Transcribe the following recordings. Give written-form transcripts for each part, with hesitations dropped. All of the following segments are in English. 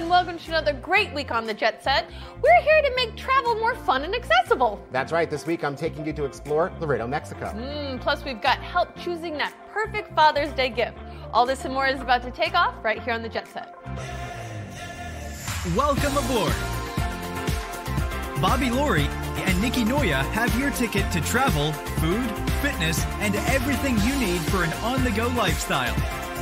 welcome to another great week on the Jet Set. We're here to make travel more fun and accessible. That's right. This week I'm taking you to explore Laredo, Mexico. Plus we've got help choosing that perfect Father's Day gift. All this and more is about to take off right here on the Jet Set. Welcome aboard. Bobby Laurie and Nikki Noya have your ticket to travel, food, fitness, and everything you need for an on-the-go lifestyle.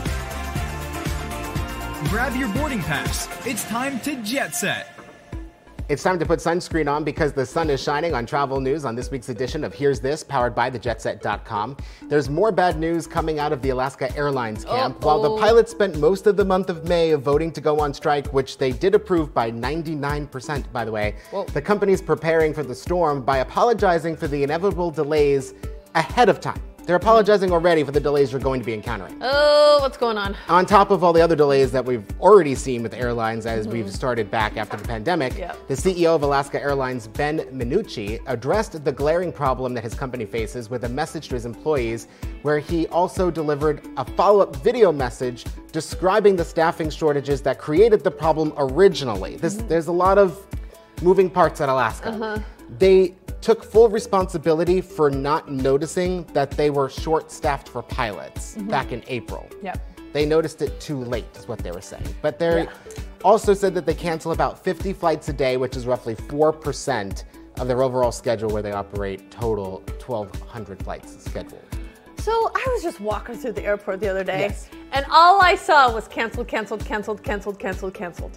Grab your boarding pass. It's time to Jet Set. It's time to put sunscreen on because the sun is shining on travel news on this week's edition of Here's This, powered by thejetset.com. There's more bad news coming out of the Alaska Airlines camp. While the pilots spent most of the month of May voting to go on strike, which they did approve by 99%, by the way, the company's preparing for the storm by apologizing for the inevitable delays ahead of time. They're apologizing already for the delays you're going to be encountering. Oh, what's going on? On top of all the other delays that we've already seen with airlines as we've started back after the pandemic, the CEO of Alaska Airlines, Ben Minucci, addressed the glaring problem that his company faces with a message to his employees, where he also delivered a follow-up video message describing the staffing shortages that created the problem originally. There's a lot of moving parts at Alaska. They took full responsibility for not noticing that they were short-staffed for pilots back in April. They noticed it too late, is what they were saying. But they also said that they cancel about 50 flights a day, which is roughly 4% of their overall schedule, where they operate total 1,200 flights scheduled. So I was just walking through the airport the other day, and all I saw was canceled, canceled, canceled, canceled, canceled, canceled.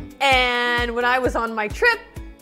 And when I was on my trip,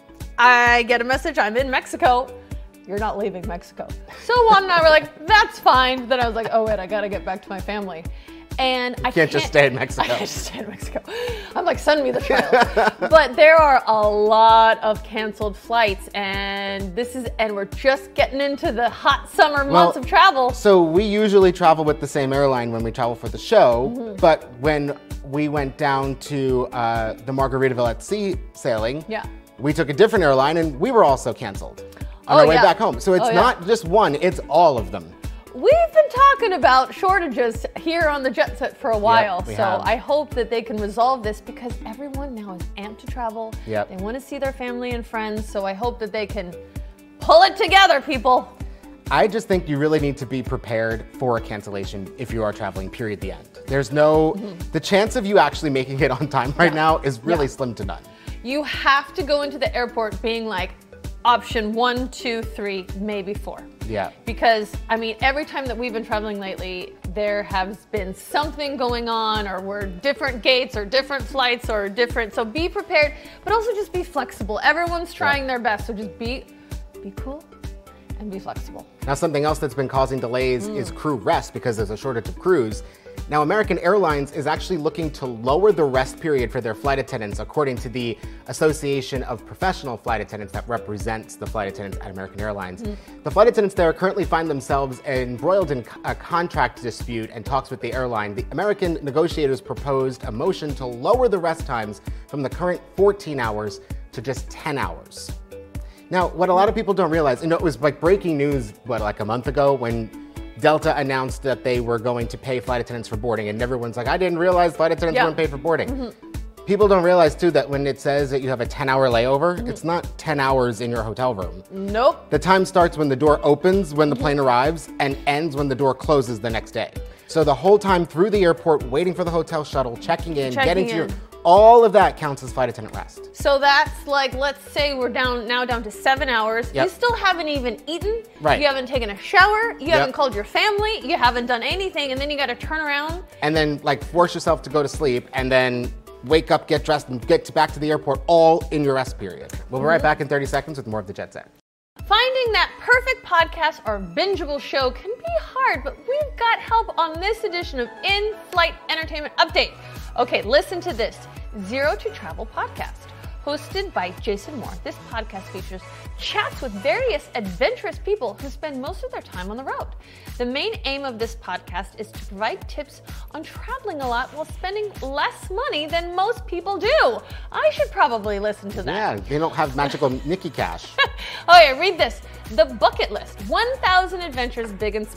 I get a message, I'm in Mexico. You're not leaving Mexico. So Juan and I were like, that's fine. Then I was like, oh wait, I gotta get back to my family. And I can't just stay in Mexico. I can't just stay in Mexico. I'm like, send me the trails. But there are a lot of canceled flights, and we're just getting into the hot summer months of travel. So we usually travel with the same airline when we travel for the show, but when we went down to the Margaritaville at Sea sailing, we took a different airline and we were also canceled on our way back home. So it's not just one, it's all of them. We've been talking about shortages here on the Jet Set for a while, I hope that they can resolve this because everyone now is amped to travel. They want to see their family and friends, so I hope that they can pull it together, people. I just think you really need to be prepared for a cancellation if you are traveling, period, the end. There's no, the chance of you actually making it on time right now is really slim to none. You have to go into the airport being like option 1, 2, 3, maybe 4. Because, I mean, every time that we've been traveling lately, there has been something going on, or we're different gates or different flights or different, so be prepared, but also just be flexible. Everyone's trying their best, so just be cool and be flexible. Now, something else that's been causing delays is crew rest because there's a shortage of crews. Now, American Airlines is actually looking to lower the rest period for their flight attendants, according to the Association of Professional Flight Attendants that represents the flight attendants at American Airlines. The flight attendants there currently find themselves embroiled in a contract dispute and talks with the airline. The American negotiators proposed a motion to lower the rest times from the current 14 hours to just 10 hours. Now, what a lot of people don't realize, it was like breaking news, like a month ago when Delta announced that they were going to pay flight attendants for boarding, and everyone's like, I didn't realize flight attendants weren't paid for boarding. People don't realize, too, that when it says that you have a 10-hour layover, it's not 10 hours in your hotel room. Nope. The time starts when the door opens, when the plane arrives, and ends when the door closes the next day. So the whole time through the airport, waiting for the hotel shuttle, checking in, getting to your... All of that counts as flight attendant rest. So that's like, let's say we're down to 7 hours. You still haven't even eaten. You haven't taken a shower. You haven't called your family. You haven't done anything. And then you got to turn around. And then like force yourself to go to sleep and then wake up, get dressed, and get back to the airport all in your rest period. We'll be right back in 30 seconds with more of the Jet Set. Finding that perfect podcast or bingeable show can be hard, but we've got help on this edition of In-Flight Entertainment Update. Okay, listen to this. Zero to Travel podcast. Hosted by Jason Moore, this podcast features chats with various adventurous people who spend most of their time on the road. The main aim of this podcast is to provide tips on traveling a lot while spending less money than most people do. I should probably listen to that. Yeah, they don't have magical Nikki cash. Oh yeah, read this. The Bucket List, 1,000 adventures big and small.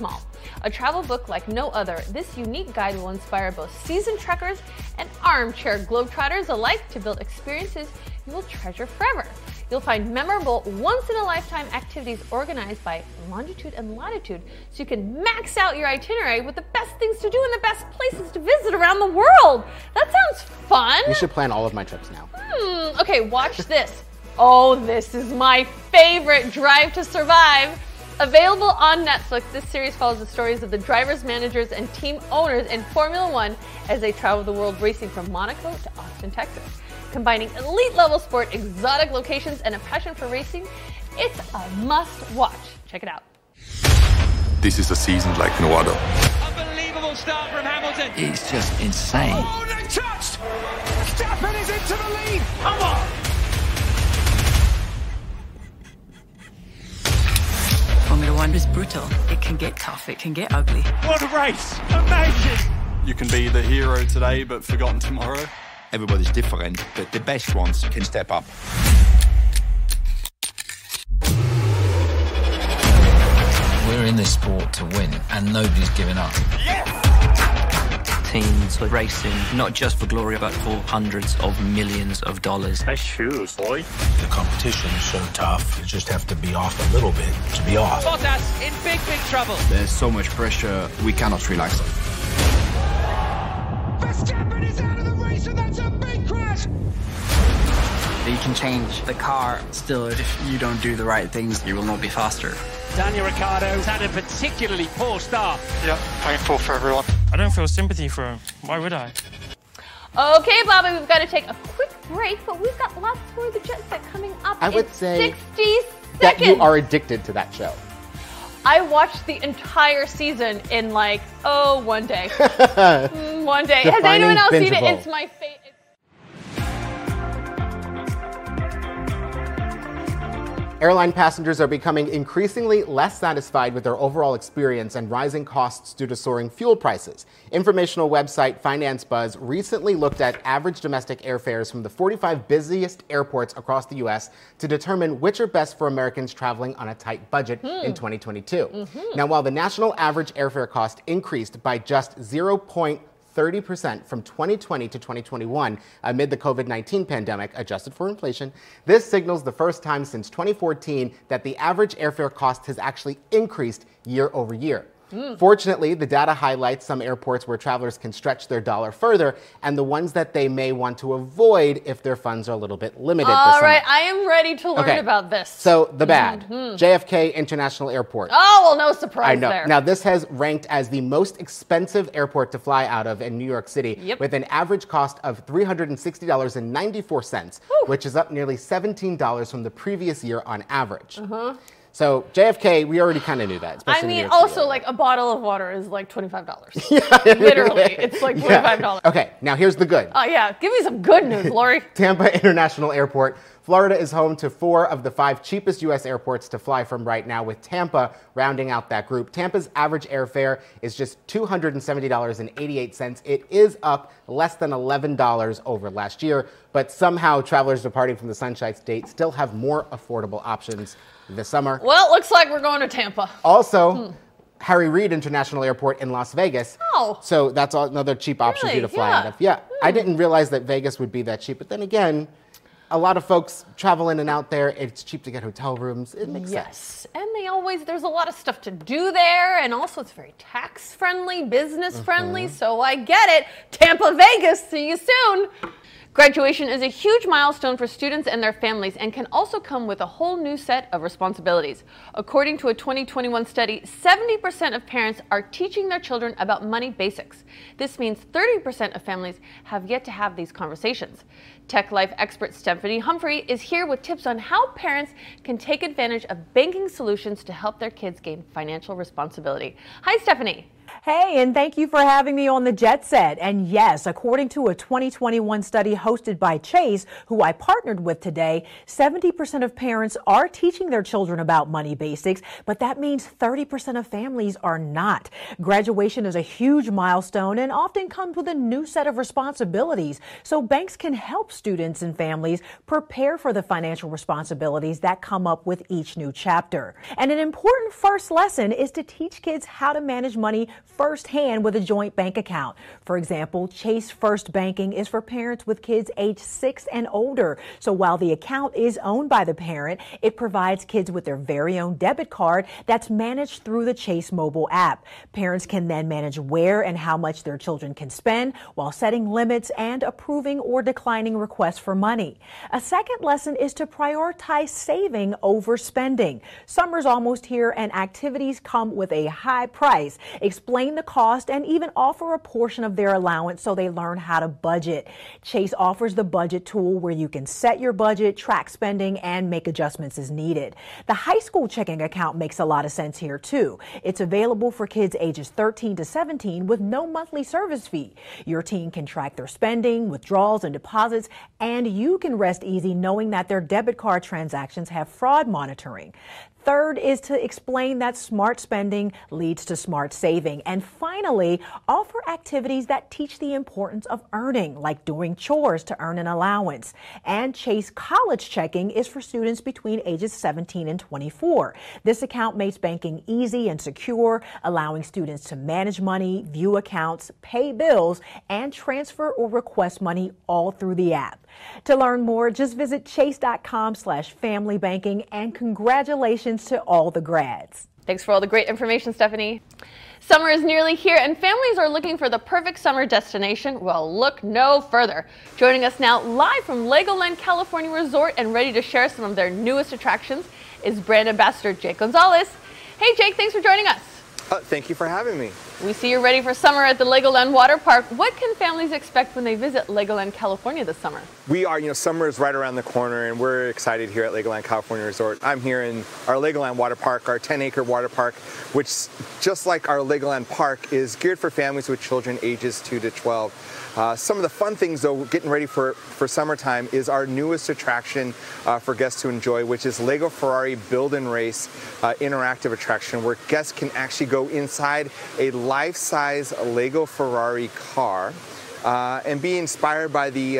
A travel book like no other, this unique guide will inspire both seasoned trekkers and armchair globetrotters alike to build experiences you will treasure forever. You'll find memorable, once-in-a-lifetime activities organized by longitude and latitude, so you can max out your itinerary with the best things to do and the best places to visit around the world. That sounds fun. You should plan all of my trips now. Okay, watch this. Oh, this is my favorite, Drive to Survive. Available on Netflix, this series follows the stories of the drivers, managers, and team owners in Formula One as they travel the world racing from Monaco to Austin, Texas. Combining elite-level sport, exotic locations, and a passion for racing, it's a must-watch. Check it out. This is a season like no other. Unbelievable start from Hamilton. It's just insane. Oh, they touched! Verstappen is into the lead. Come on! Formula One is brutal. It can get tough. It can get ugly. What a race! Amazing! You can be the hero today, but forgotten tomorrow. Everybody's different, but the best ones can step up. We're in this sport to win, and nobody's giving up. Teams are racing not just for glory, but for hundreds of millions of dollars. Nice shoes, boy. The competition is so tough, you just have to be off a little bit to be off. Bottas in big trouble. There's so much pressure, we cannot relax. Verstappen is out of the race, and that's a big crash. You can change the car. Still, if you don't do the right things, you will not be faster. Daniel Ricciardo's had a particularly poor start. Yeah, painful for everyone. I don't feel sympathy for him. Why would I? Okay, Bobby, we've got to take a quick break, but we've got lots more of the Jet Set coming up I would in say 60 seconds. That you are addicted to that show. I watched the entire season in like, one day. One day. Has Defining anyone else seen it? bingeable. It's my favorite. Airline passengers are becoming increasingly less satisfied with their overall experience and rising costs due to soaring fuel prices. Informational website Finance Buzz recently looked at average domestic airfares from the 45 busiest airports across the U.S. to determine which are best for Americans traveling on a tight budget in 2022. Now, while the national average airfare cost increased by just 0.30% from 2020 to 2021 amid the COVID-19 pandemic, adjusted for inflation, this signals the first time since 2014 that the average airfare cost has actually increased year over year. Fortunately, the data highlights some airports where travelers can stretch their dollar further and the ones that they may want to avoid if their funds are a little bit limited this All summer. right, I am ready to learn about this. So, the bad. JFK International Airport. Oh, well, no surprise I know. there. Now, this has ranked as the most expensive airport to fly out of in New York City, with an average cost of $360.94, which is up nearly $17 from the previous year on average. So JFK, we already kind of knew that. I mean, also, like, a bottle of water is like $25. Literally, it's like $25. Okay, now here's the good. Oh, yeah. Give me some good news, Lori. Tampa International Airport. Florida is home to 4 of the 5 cheapest U.S. airports to fly from right now, with Tampa rounding out that group. Tampa's average airfare is just $270.88. It is up less than $11 over last year, but somehow travelers departing from the Sunshine State still have more affordable options this summer. Well, it looks like we're going to Tampa. Also, Harry Reid International Airport in Las Vegas. Oh. So that's another cheap option for you to fly out of. Yeah, I didn't realize that Vegas would be that cheap, but then again, a lot of folks travel in and out there. It's cheap to get hotel rooms. It makes sense. And there's a lot of stuff to do there, and also it's very tax-friendly, business-friendly, so I get it. Tampa, Vegas, see you soon. Graduation is a huge milestone for students and their families and can also come with a whole new set of responsibilities. According to a 2021 study, 70% of parents are teaching their children about money basics. This means 30% of families have yet to have these conversations. Tech Life expert Stephanie Humphrey is here with tips on how parents can take advantage of banking solutions to help their kids gain financial responsibility. Hi, Stephanie. Hey, and thank you for having me on the Jet Set. And yes, according to a 2021 study hosted by Chase, who I partnered with today, 70% of parents are teaching their children about money basics, but that means 30% of families are not. Graduation is a huge milestone and often comes with a new set of responsibilities. So banks can help students and families prepare for the financial responsibilities that come up with each new chapter. And an important first lesson is to teach kids how to manage money firsthand with a joint bank account. For example, Chase First Banking is for parents with kids age 6 and older. So while the account is owned by the parent, it provides kids with their very own debit card that's managed through the Chase mobile app. Parents can then manage where and how much their children can spend while setting limits and approving or declining requests for money. A second lesson is to prioritize saving over spending. Summer's almost here and activities come with a high price. Explain the cost and even offer a portion of their allowance so they learn how to budget. Chase offers the budget tool where you can set your budget, track spending, and make adjustments as needed. The high school checking account makes a lot of sense here too. It's available for kids ages 13 to 17 with no monthly service fee. Your teen can track their spending, withdrawals, and deposits, and you can rest easy knowing that their debit card transactions have fraud monitoring. Third is to explain that smart spending leads to smart saving. And finally, offer activities that teach the importance of earning, like doing chores to earn an allowance. And Chase College Checking is for students between ages 17 and 24. This account makes banking easy and secure, allowing students to manage money, view accounts, pay bills, and transfer or request money all through the app. To learn more, just visit chase.com/familybanking, and congratulations to all the grads. Thanks for all the great information, Stephanie. Summer is nearly here and families are looking for the perfect summer destination. Well, look no further. Joining us now live from Legoland California Resort and ready to share some of their newest attractions is brand ambassador Jake Gonzalez. Hey Jake, thanks for joining us. Thank you for having me. We see you're ready for summer at the Legoland Water Park. What can families expect when they visit Legoland California this summer? We are, summer is right around the corner and we're excited here at Legoland California Resort. I'm here in our Legoland Water Park, our 10-acre water park, which just like our Legoland Park is geared for families with children ages 2 to 12. Some of the fun things, though, getting ready for summertime is our newest attraction for guests to enjoy, which is Lego Ferrari Build and Race interactive attraction, where guests can actually go inside a life-size Lego Ferrari car and be inspired by the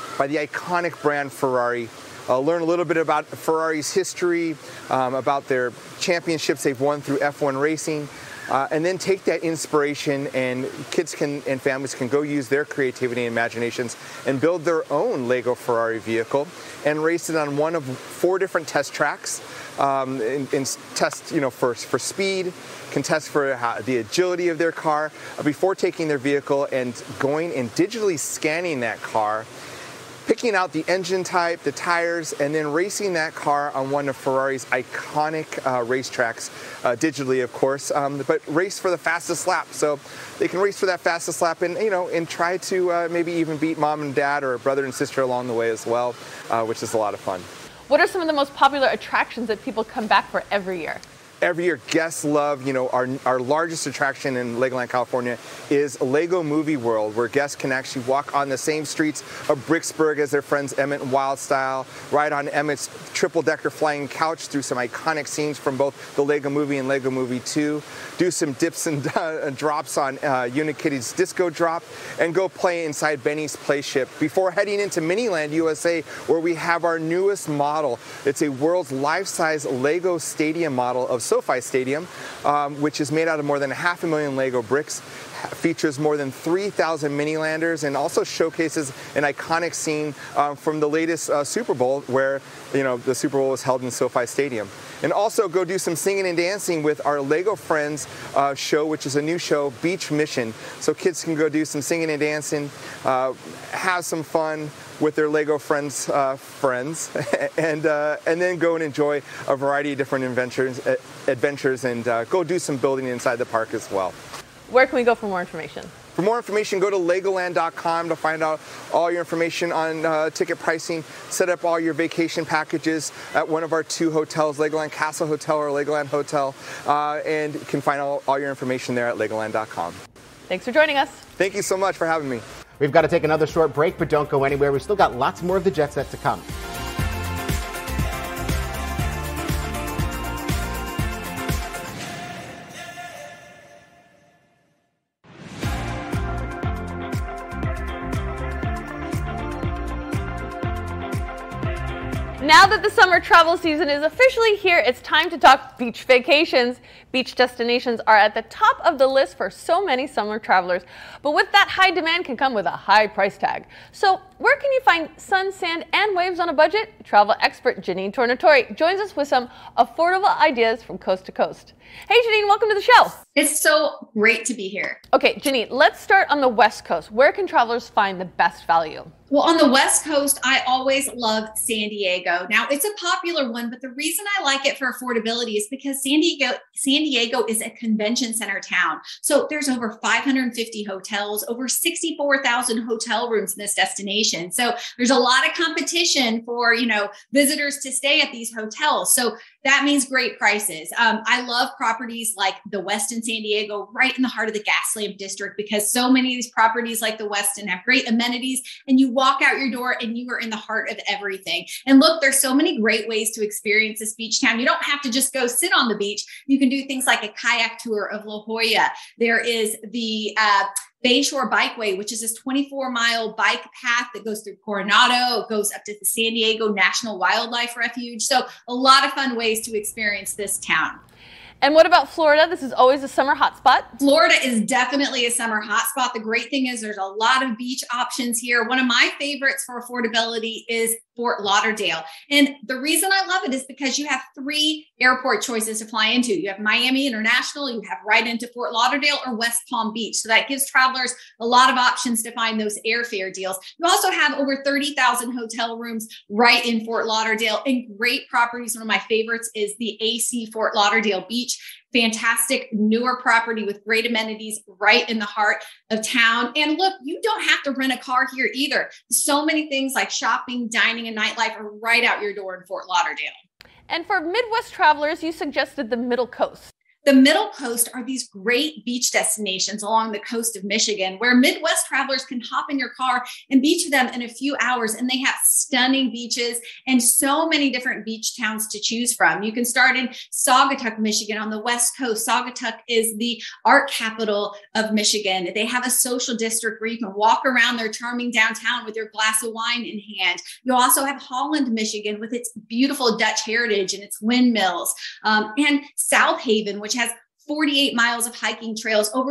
iconic brand Ferrari. Learn a little bit about Ferrari's history, about their championships they've won through F1 racing. And then take that inspiration, and kids and families can go use their creativity and imaginations and build their own Lego Ferrari vehicle and race it on one of 4 different test tracks. And test, for speed, can test for the agility of their car before taking their vehicle and going and digitally scanning that car, picking out the engine type, the tires, and then racing that car on one of Ferrari's iconic racetracks, digitally, of course, but race for the fastest lap. So they can race for that fastest lap and, and try to maybe even beat mom and dad or brother and sister along the way as well, which is a lot of fun. What are some of the most popular attractions that people come back for every year? Every year, guests love, our largest attraction in Legoland, California is Lego Movie World, where guests can actually walk on the same streets of Bricksburg as their friends Emmett and Wildstyle, ride on Emmett's triple-decker flying couch through some iconic scenes from both the Lego Movie and Lego Movie 2, do some dips and drops on Unikitty's Disco Drop, and go play inside Benny's Playship before heading into Miniland USA, where we have our newest model. It's a world's life-size Lego Stadium model of SoFi Stadium, which is made out of more than 500,000 Lego bricks, features more than 3,000 Minilanders, and also showcases an iconic scene from the latest Super Bowl, where the Super Bowl was held in SoFi Stadium. And also go do some singing and dancing with our Lego Friends show, which is a new show, Beach Mission. So kids can go do some singing and dancing, have some fun with their Lego friends, and then go and enjoy a variety of different adventures and go do some building inside the park as well. Where can we go for more information? For more information, go to Legoland.com to find out all your information on ticket pricing, set up all your vacation packages at one of our 2 hotels, Legoland Castle Hotel or Legoland Hotel, and you can find all your information there at Legoland.com. Thanks for joining us. Thank you so much for having me. We've got to take another short break, but don't go anywhere. We've still got lots more of the Jet Set to come. Now that the summer travel season is officially here, it's time to talk beach vacations. Beach destinations are at the top of the list for so many summer travelers, but with that high demand can come with a high price tag. So where can you find sun, sand, and waves on a budget? Travel expert Janine Tornatore joins us with some affordable ideas from coast to coast. Hey Janine, welcome to the show. It's so great to be here. Okay, Janine, let's start on the West Coast. Where can travelers find the best value? Well, on the West Coast, I always love San Diego. Now, it's a popular one, but the reason I like it for affordability is because San Diego is a convention center town. So there's over 550 hotels, over 64,000 hotel rooms in this destination. So there's a lot of competition for, visitors to stay at these hotels. So that means great prices. I love properties like the Westin San Diego, right in the heart of the Gaslamp District, because so many of these properties like the Westin have great amenities, and you walk out your door and you are in the heart of everything. And look, there's so many great ways to experience this beach town. You don't have to just go sit on the beach. You can do things like a kayak tour of La Jolla. There is the Bayshore Bikeway, which is this 24-mile bike path that goes through Coronado. It goes up to the San Diego National Wildlife Refuge. So a lot of fun ways to experience this town. And what about Florida? This is always a summer hotspot. Florida is definitely a summer hotspot. The great thing is there's a lot of beach options here. One of my favorites for affordability is Fort Lauderdale. And the reason I love it is because you have 3 airport choices to fly into. You have Miami International, you have right into Fort Lauderdale or West Palm Beach. So that gives travelers a lot of options to find those airfare deals. You also have over 30,000 hotel rooms right in Fort Lauderdale and great properties. One of my favorites is the AC Fort Lauderdale Beach. Fantastic newer property with great amenities right in the heart of town. And look, you don't have to rent a car here either. So many things like shopping, dining, and nightlife are right out your door in Fort Lauderdale. And for Midwest travelers, you suggested the Middle Coast. The Middle Coast are these great beach destinations along the coast of Michigan where Midwest travelers can hop in your car and be to them in a few hours. And they have stunning beaches and so many different beach towns to choose from. You can start in Saugatuck, Michigan on the West Coast. Saugatuck is the art capital of Michigan. They have a social district where you can walk around their charming downtown with your glass of wine in hand. You also have Holland, Michigan with its beautiful Dutch heritage and its windmills, and South Haven, which has 48 miles of hiking trails, over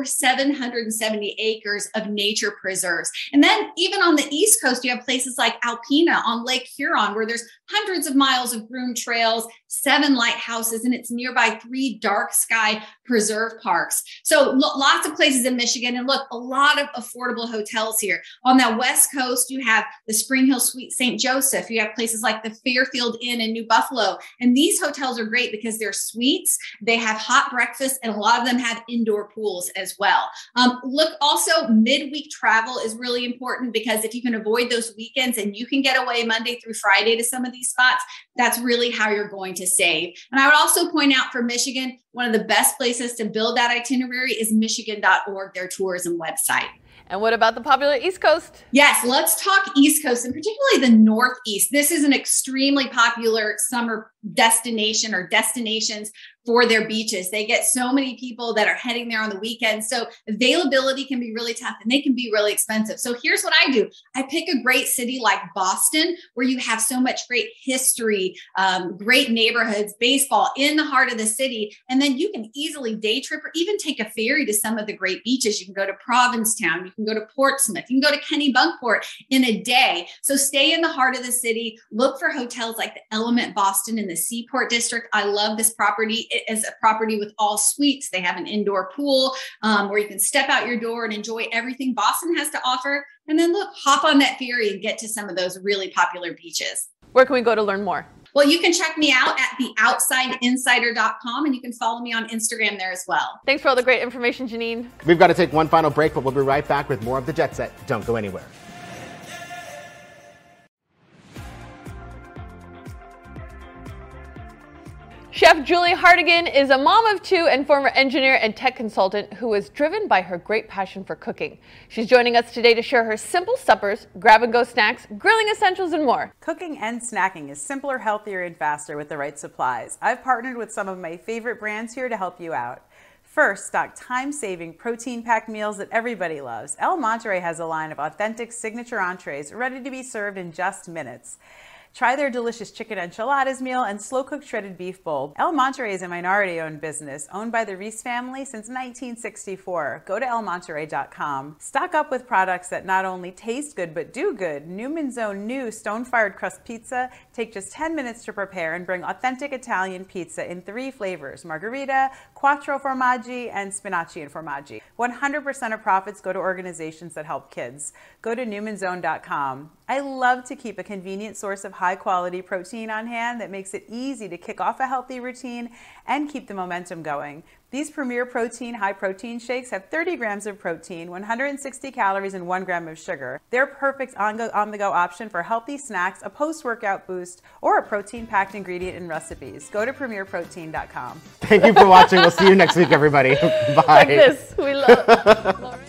770 acres of nature preserves. And then even on the East Coast, you have places like Alpena on Lake Huron, where there's hundreds of miles of groomed trails, 7 lighthouses, and it's nearby 3 dark sky preserve parks. So lots of places in Michigan. And look, a lot of affordable hotels here. On that West Coast, you have the Spring Hill Suite St. Joseph. You have places like the Fairfield Inn in New Buffalo. And these hotels are great because they're suites, they have hot breakfast, and a lot of them have indoor pools as well. Look, also midweek travel is really important because if you can avoid those weekends and you can get away Monday through Friday to some of these spots, that's really how you're going to save. And I would also point out for Michigan, one of the best places to build that itinerary is Michigan.org, their tourism website. And what about the popular East Coast? Yes, let's talk East Coast and particularly the Northeast. This is an extremely popular summer destination or destinations for their beaches. They get so many people that are heading there on the weekends. So availability can be really tough and they can be really expensive. So here's what I do. I pick a great city like Boston, where you have so much great history, great neighborhoods, baseball in the heart of the city. And then you can easily day trip or even take a ferry to some of the great beaches. You can go to Provincetown, you can go to Portsmouth, you can go to Kennebunkport in a day. So stay in the heart of the city, look for hotels like the Element Boston in the Seaport District. I love this property. It is a property with all suites. They have an indoor pool where you can step out your door and enjoy everything Boston has to offer. And then look, hop on that ferry and get to some of those really popular beaches. Where can we go to learn more? Well, you can check me out at theoutsideinsider.com, and you can follow me on Instagram there as well. Thanks for all the great information, Janine. We've got to take one final break, but we'll be right back with more of the Jet Set. Don't go anywhere. Chef Julie Hartigan is a mom of two and former engineer and tech consultant who is driven by her great passion for cooking. She's joining us today to share her simple suppers, grab-and-go snacks, grilling essentials, and more. Cooking and snacking is simpler, healthier, and faster with the right supplies. I've partnered with some of my favorite brands here to help you out. First, stock time-saving, protein-packed meals that everybody loves. El Monterey has a line of authentic signature entrees ready to be served in just minutes. Try their delicious chicken enchiladas meal and slow-cooked shredded beef bowl. El Monterey is a minority-owned business owned by the Reese family since 1964. Go to elmonterey.com. Stock up with products that not only taste good but do good. Newman's Own new stone-fired crust pizza. Take just 10 minutes to prepare and bring authentic Italian pizza in 3 flavors: margherita, quattro formaggi, and spinaci and formaggi. 100% of profits go to organizations that help kids. Go to newmansown.com. I love to keep a convenient source of high-quality protein on hand that makes it easy to kick off a healthy routine and keep the momentum going. These Premier Protein high-protein shakes have 30 grams of protein, 160 calories, and 1 gram of sugar. They're perfect on-the-go option for healthy snacks, a post-workout boost, or a protein-packed ingredient in recipes. Go to premierprotein.com. Thank you for watching. We'll see you next week, everybody. Bye. Like this. We love